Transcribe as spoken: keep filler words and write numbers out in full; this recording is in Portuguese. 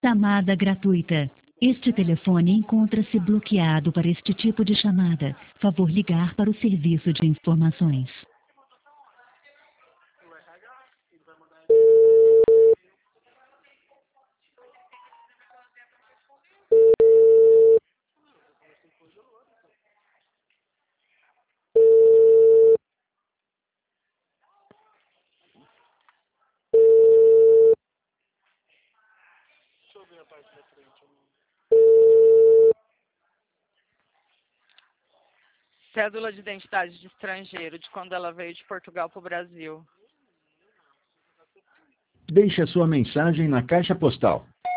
Chamada gratuita. Este telefone encontra-se bloqueado para este tipo de chamada. Favor ligar para o serviço de informações. Deixa eu ver a parte da frente. Cédula de identidade de estrangeiro, de quando ela veio de Portugal para o Brasil. Deixe a sua mensagem na caixa postal.